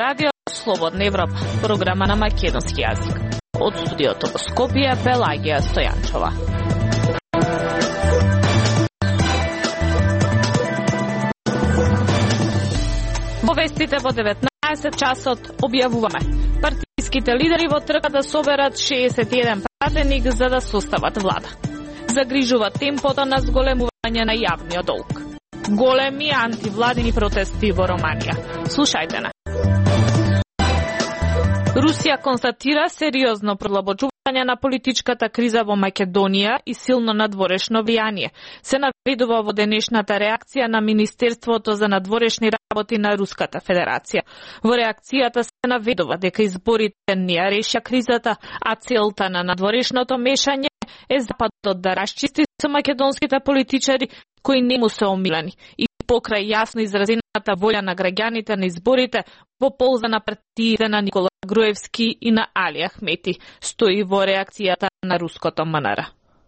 радио Слободна Европа, програма на македонски јазик. Од студиото во Скопје, Пелагија Стојанчова. Во вестите во 19 часот објавуваме: партиските лидери во трка да соберат 61 пратеник за да состават влада. Загрижува темпото на зголемување на јавниот долг. Големи антивладини протести во Романија. Слушајте на. Русија констатира сериозно продлабочување на политичката криза во Македонија и силно надворешно влијание. Се наведува во денешната реакција на Министерството за надворешни работи на Руската Федерација. Во реакцијата се наведува дека изборите не ја решија кризата, а целта на надворешното мешање е Западот да расчисти со македонските политичари кои не му се омилени и покрај јасно изразената волја на граѓаните на изборите во полза на партиите на Никола Груевски и на Али Ахмети, стои во реакцијата на руското МНР.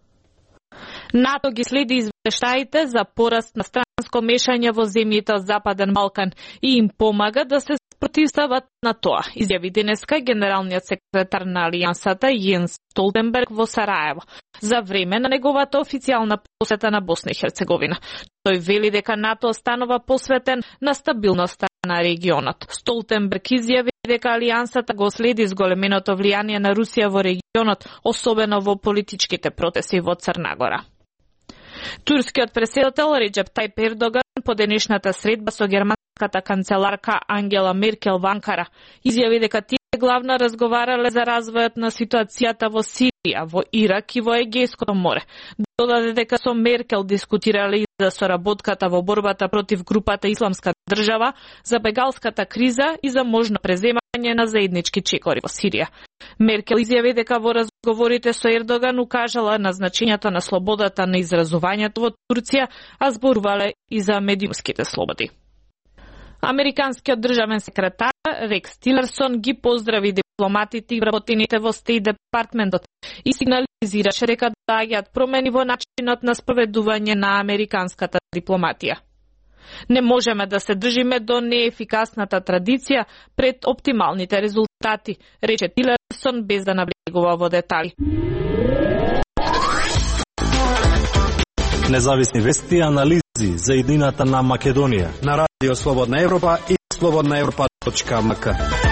НАТО ги следи извештаите за пораст на странско мешање во земјите од Западен Балкан и им помага да се спротивстават на тоа, изјави денеска генералниот секретар на Алијансата Јенс Столтенберг во Сараево за време на неговата официјална посета на Босна и Херцеговина. Тој вели дека НАТО останува посветен на стабилноста на регионот. Столтенберг изјави дека Алијансата го следи зголеменото влијание на Русија во регионот, особено во политичките протести во Црна Гора. Турскиот претседател Реџеп Тајип Ердоган по денешната средба со германската канцеларка Ангела Меркел во Анкара изјави дека тие главно разговарале за развојот на ситуацијата во Сирија, во Ирак и во Егејското море. Додаде дека со Меркел дискутирале и за соработката во борбата против групата Исламска држава, за бегалската криза и за можно преземање на заеднички чекори во Сирија. Меркел изјави дека во разговорите со Ердоган укажала на значењето на слободата на изразувањето во Турција, а зборувале и за медиумските слободи. Американскиот државен секретар Рекс Тилерсон ги поздрави дипломатите и вработените во Стейт департментот и сигнализираше дека доаѓаат промени во начинот на спроведување на американската дипломатија. Не можеме да се држиме до неефикасната традиција пред оптималните резултати, рече Тилерсон без да навлегува во детали. Независни вести и анализи за иднината на Македонија на Радио Слободна Европа и slobodnaevropa.mk.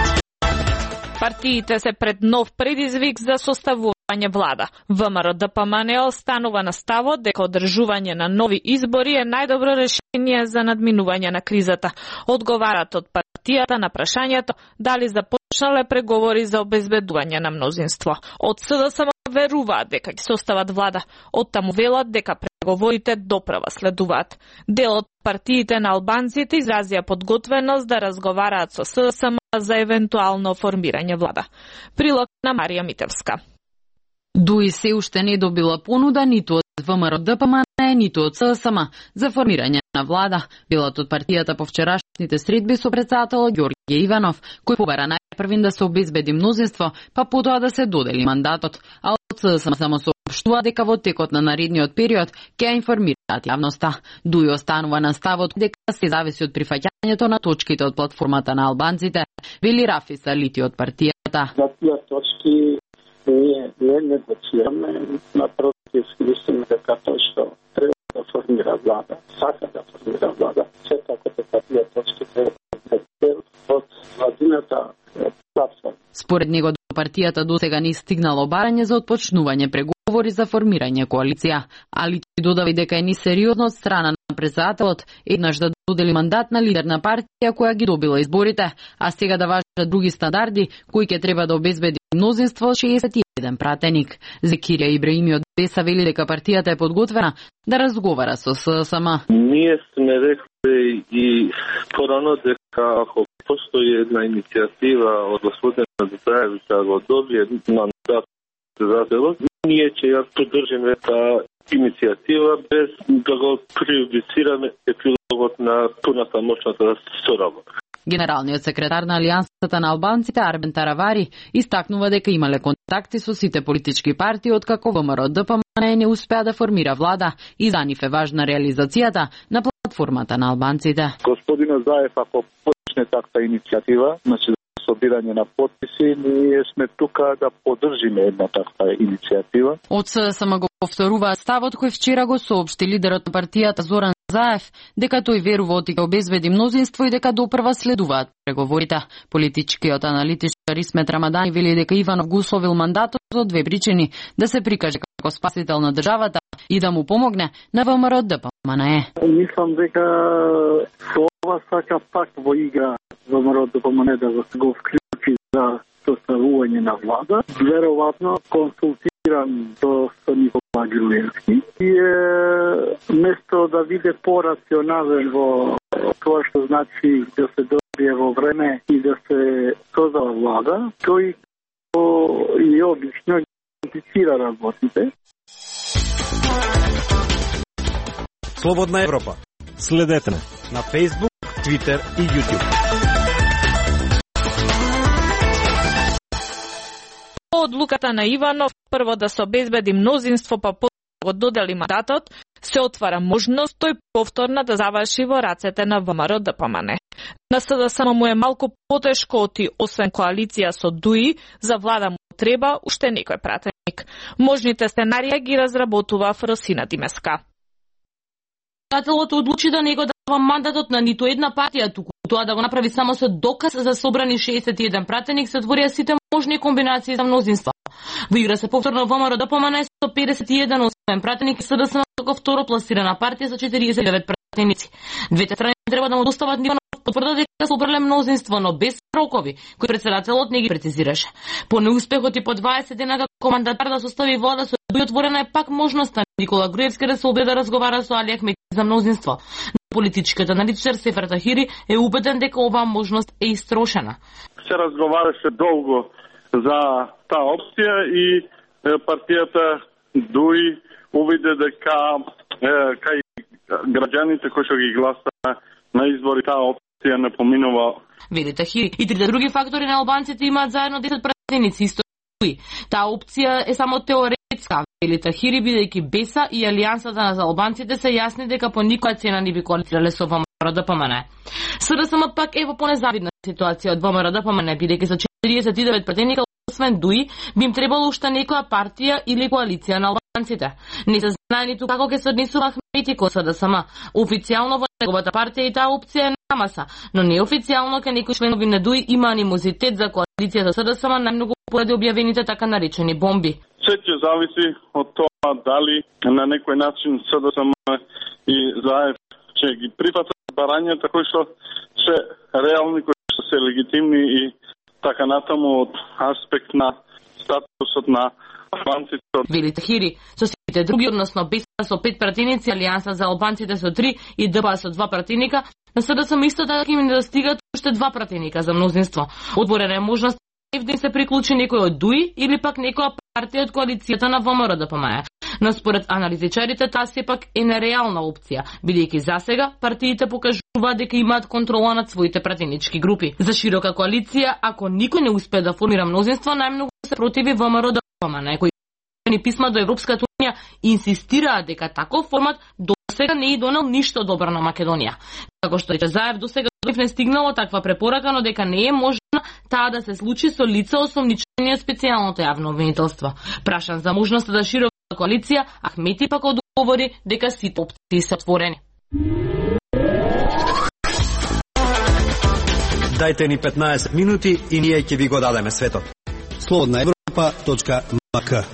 Партиите се пред нов предизвик за составување влада. ВМРО ДПМН останува на ставот дека одржување на нови избори е најдобро решение за надминување на кризата. Одговарат од партијата на прашањето дали започнале преговори за обезбедување на мнозинство. Од СДСМ веруваат дека ќе состават влада. Од таму велат дека преговорите доправа следуваат. Дел од партиите на албанците изразија подготвеност да разговараат со СДСМ за евентуално формирање влада. Прилог на Марија Митевска. ДУИ се уште не добила понуда ниту од ВМРО ДПМН, ниту од СДСМ за формирање на влада. Билат од партијата по вчерашните средби со претседателот Ѓорѓе Иванов, кој побара најпрвин да се обезбеди мнозинство, па потоа да се додели мандатот, а од СДСМ само соопштува дека во текот на наредниот период ќе ја информираат јавноста. ДУИ останува на ставот дека се зависи од прифаќањето на точките од платформата на албанците, вели Рафи Салити од партијата. За тие точки ние не негоцираме, напротив, мислиме дека тој што треба да формира влада, сака да формира влада, секако дека тие точки треба да се од владината платформа. Според него до партијата досега не стигнало барање за отпочнување преговори за формирање коалиција, али додави дека е несериозно од страна на претседателот еднаш да додели мандат на лидер на партија која ги добила изборите, а сега да важат други стандарди кои ќе треба да обезбеди мнозинство од 61 пратеник. Зекирија Ибраими од ДЕСА вели дека партијата е подготвена да разговара со СДСМ. Ние сме рекли и порано дека ако постои една иницијатива од господина Дутаевич да го добие мандат председателот, ние ќе ја поддржиме таа иницијатива без да го прејудицираме епилогот на пуната мощната соработа. Генералниот секретар на Алијансата на албанците Арбен Таравари истакнува дека имале контакти со сите политички партии откако ВМРО ДПМН не успеа да формира влада и за нив е важна реализацијата на платформата на албанците. Господин Gospodина Заев, ако почне таква иницијатива, значи собирање на потписи, ние сме тука да поддржиме една таква иницијатива. Од СДСМ го повторува ставот кој вчера го соопшти лидерот на партијата Зоран Заев, дека тој верува дека обезбеди мнозинство и дека допрва следуваат преговорите. Политичкиот аналитичар Исмет Рамадани вели дека Иванов го условил мандатот за две причини: да се прикаже како спасител на државата и да му помогне на ВМРО ДПМНЕ. Мислам дека со ова сака пак во игра ВМРО ДПМНЕ да го вклучи за составување на влада. Веројатно консултиран со Никола Груевски и место да биде порационален во тоа што значи да се добие во време и да се создава влада, тој и обично идентифицира работите. Слободна Европа. Следете на Facebook, Twitter и YouTube. Одлуката на Иванов прво да се обезбеди мнозинство па после го додели мандатот, се отвара можност тој повторно да заврши во рацете на ВМРО ДПМНЕ. На СДСМ му е малку потешко оти, освен коалиција со ДУИ, за влада му треба уште некој пратеник. Можните сценарија ги разработува Фросина Димеска. Председателот одлучи да не го дава мандатот на ниту една партија, туку тоа да го направи само со доказ за собрани 61 пратеник, се отворија сите можни комбинации за мнозинство. Во игра се повторно ВМРО ДПМНЕ со 51 освен пратеник и СДСМ како второ пласирана партија со 49 пратеници. Двете страни треба да му достават Иванов потврда дека се обрле мнозинство, но без рокови, кои председателот не ги прецизираше. По неуспехот и по 20 дена како мандатар да состави влада со ДУИ, отворена е пак можноста Никола Груевски да се обеде да разговара со Али Ахмети за мнозинство. Политичкиот аналитичар Сефер Тахири е убеден дека оваа можност е истрошена. Се разговараше долго за таа опција и партијата ДУИ увиде дека кај граѓаните кои што ги гласаа на избори таа опција не поминува. Вели Тахири, и трите други фактори на албанците имаат заедно 10 пратеници исто ДУИ. Таа опција е само теоретска, вели Тахири, бидејќи БЕСА и Алијансата на албанците се јасни дека по никоја цена не би коалицирале со ВМРО ДПМНЕ. СДСМ пак е во понезавидна ситуација од ВМРО ДПМНЕ, бидејќи со 49 пратеника освен ДУИ би им требало уште некоја партија или коалиција на албанците. Не се знае ниту како ќе се однесува Ахмети кон СДСМ. Официјално во неговата партија и таа опција е на маса, но неофицијално ке некои членови на ДУИ има анимозитет за коалиција со СДСМ, најмногу поради објавените така наречени бомби. Се ќе зависи од тоа дали на некој начин СДСМ и Заев ќе ги прифатат барањата кои што се реални, кои што се легитимни и така натаму од аспект на статусот на албанците. Вели Тахири, со сите други, односно БЕСА со 5 пратеници, Алијанса за албанците со 3 и ДПА со 2 пратеника, на СДСМ исто така им недостигат уште 2 пратеника за мнозинство. Отворена е можност да им се приклучи некој од ДУИ или пак некоја партија од коалицијата на ВМРО ДПМНЕ. Но според аналитичарите таа сепак е нереална опција, бидејќи засега партиите покажуваат дека имаат контрола над своите пратенички групи. За широка коалиција, ако никој не успее да формира мнозинство, најмногу се противи ВМРО ДПМНЕ, кои писма до Европската унија инсистираат дека таков формат досега не е донел ништо добро на Македонија. Како што рече Заев, досега не стигнало таква препорака, но дека не е можна таа да се случи со лица осомничени од специјалното јавно обвинителство. Прашан за можноста да широка коалиција, Ахмети пак одговори дека сите опции се отворени. Дајте ни 15 минути и ние ќе ви го дадеме светот. Слободна Европа.мк.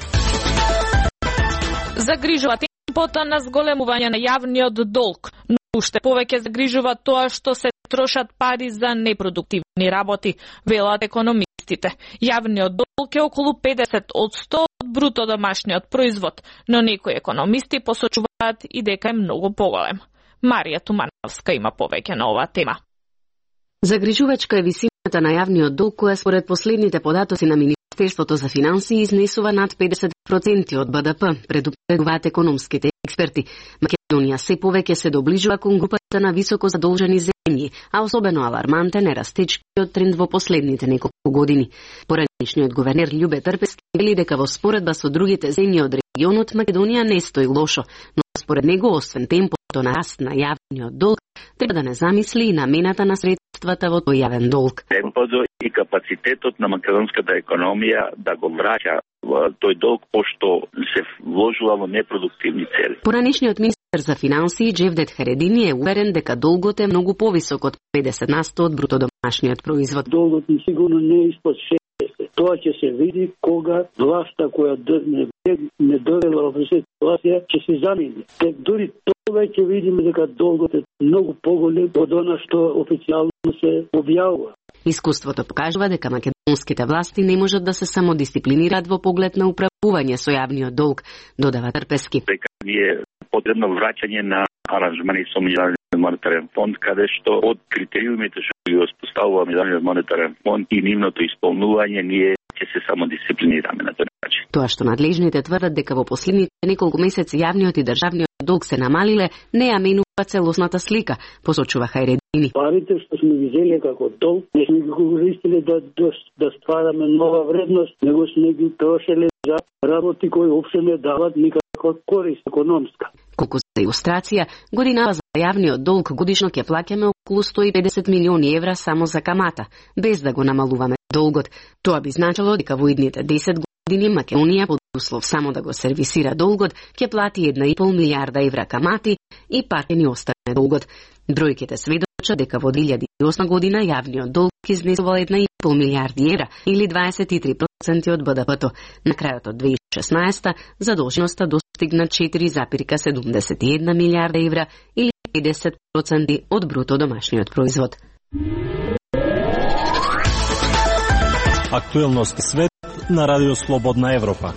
Загрижува темпото на зголемување на јавниот долг, но уште повеќе загрижува тоа што се трошат пари за непродуктивни работи, велат економистите. Јавниот долг е околу 50% од бруто домашниот производ, но некои економисти посочуваат и дека е многу поголем. Марија Тумановска има повеќе на оваа тема. Загрижувачка е висината на јавниот долг, која според последните податоци на Министерството за финансии изнесува над 50% од БДП, предупредуваат економските експерти. Македонија се повеќе се доближува кон групата на високо задолжени земји, а особено алармантен е растечкиот тренд во последните неколку години. Поранешниот гувернер Љубе Трпески вели дека во споредба со другите земји од регионот Македонија не стои лошо, но Според него, освен темпото на раст на јавниот долг, треба да не замисли и намената на средствата во тој јавен долг. Темпото и капацитетот на македонската економија да го враќа тој долг, пошто се вложува во непродуктивни цели. Поранешниот министер за финансии Джевдет Харедини е уверен дека долгот е многу повисок од 50% од брутодомашниот производ. Долгот сигурно не е испод 60. Тоа ќе се види кога власта која не довела во ситуација ќе се замени. Дури тоа ќе видиме дека долгот е многу поголем од она што официјално се објавува. Искуството покажува дека македонските власти не можат да се самодисциплинираат во поглед на управување со јавниот долг, додава Трпески. Дека е потребно враќање на аранжмани со Меѓународниот монетарен фонд, каде што од критериумите што ги воспоставува Меѓународниот монетарен фонд и нивното исполнување ние ќе се самодисциплинираме на тој начин. Тоа што надлежните тврдат дека во последните неколку месеци јавниот и државниот долг се намалиле, не ја менува целосната слика, посочува Харедини. Парите што сме ги зели како долг, не сме ги користиле да ствараме нова вредност, него сме ги трошеле за работи кои општо не дават никаква корист економска. Колку за илустрација, годинава за јавниот долг годишно ќе плаќаме околу 150 милиони евра само за камата, без да го намалуваме долгот. Тоа би значило дека во идните 10 години Македонија под услов само да го сервисира долгот ќе плати 1,5 милиарда евра камати и пак ни остане долгот. Бројките сведочат дека во 2008 година јавниот долг изнесувал 1,5 милиарди евра или 23% од БДП-то. На крајот од 2016 задолженоста достигна 4,71 милиарда евра или 50% од бруто домашниот производ. Актуелности свет на Радио Слободна Европа.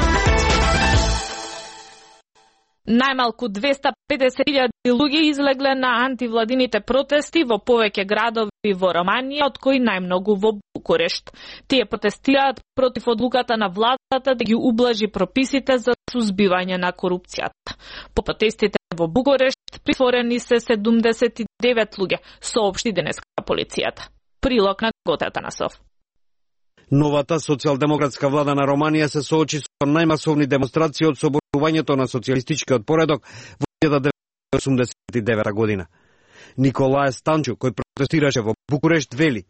Најмалку 250.000 луѓе излегле на антивладините протести во повеќе градови во Романија, од кои најмногу во Букурешт. Тие протестираат против одлуката на владата да ги ублажи прописите за сузбивање на корупцијата. По протестите во Букурешт притворени се 79 луѓе, соопшти денеска полицијата. Прилог на Гоце Атанасов. Новата социјалдемократска влада на Романија се соочи со најмасовни демонстрации од соборувањето на социјалистичкиот поредок во 1989 година. Николаe Станчу, кој протестираше во Букурешт, вели: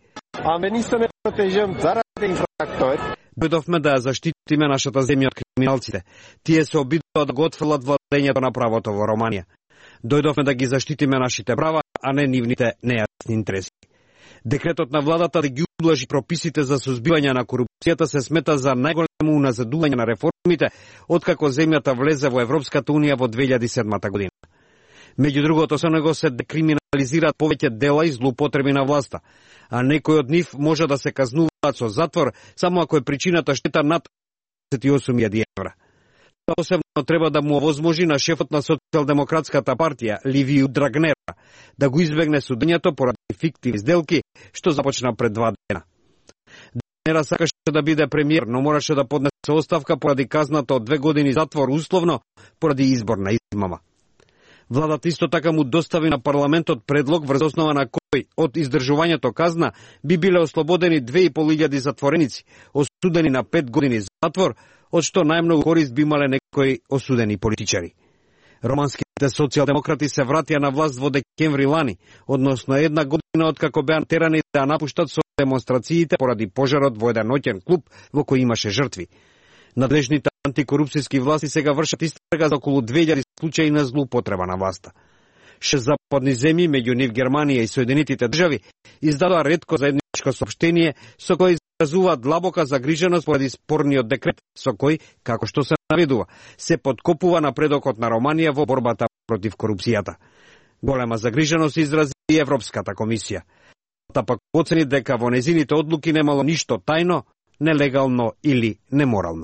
Дојдовме да ја заштитиме нашата земја од криминалците. Тие се обидуваат да го отфрлат владењето на правото во Романија. Дојдовме да ги заштитиме нашите права, а не нивните нејасни интереси. Декретот на владата да ги ублажи прописите за сузбивање на корупцијата се смета за најголемо уназадување на реформите откако земјата влезе во Европската унија во 2007 година. Меѓу другото, со него се декриминализираат повеќе дела и злоупотреби на власта, а некои од нив може да се казнуваат со затвор само ако е причината штета над 28.000 евра. Тоа посебно треба да му овозможи на шефот на Социјалдемократската партија, Ливију Драгнера, да го избегне судењето поради фиктивни сделки, што започна пред 2 дена. Драгнера сакаше да биде премиер, но мораше да поднесе оставка поради казната од 2 години затвор условно поради изборна измама. Владата исто така му достави на парламентот предлог врз основа на кој од издржувањето казна би биле ослободени 2.500 затвореници, осудени на 5 години затвор, од што најмногу корист би имале некои осудени политичари. Романските социјалдемократи се вратија на власт во декември лани, односно 1 година откако беа терани да напуштат со демонстрациите поради пожарот во еден ноќен клуб во кој имаше жртви. Надлежните антикорупцијски власти сега вршат истрага за околу 2000 случаи на злоупотреба на власта. 6 западни земји, меѓу нив Германија и Соединетите држави, издадоа ретко заедничко соопштение со кој изразуваат длабока загриженост поради спорниот декрет со кој, како што се наведува, се подкопува напредокот на Романија во борбата против корупцијата. Голема загриженост изрази и Европската комисија. Та пак оцени дека во незините одлуки немало ништо тајно, нелегално или неморално.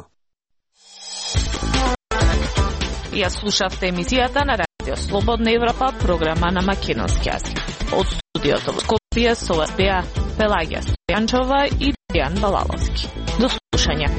Ја слушавте емисијата на Радио Слободна Европа, програма на македонски јазик. Од студиото во Скопје со вас беа Пелагија Стојанчова и Дејан Балаловски. До слушање.